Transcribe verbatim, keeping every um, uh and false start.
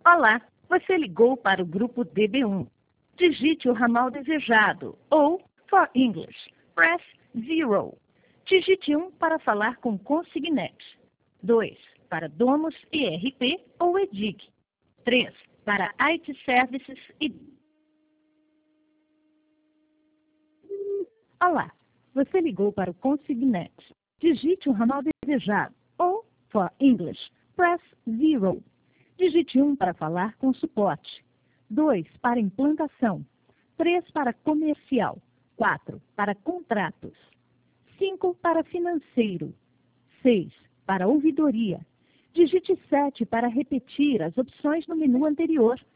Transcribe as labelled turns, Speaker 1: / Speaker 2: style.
Speaker 1: Olá, você ligou para o grupo D B um. Digite o ramal desejado ou, for English, press zero. Digite um para falar com Consignet. dois para Domus E R P ou E D I C. três para I T Services e... Olá, você ligou para o Consignet. Digite o ramal desejado ou, for English, press zero. Digite um para falar com suporte. dois para implantação. três para comercial. quatro para contratos. cinco para financeiro. seis para ouvidoria. Digite sete para repetir as opções no menu anterior.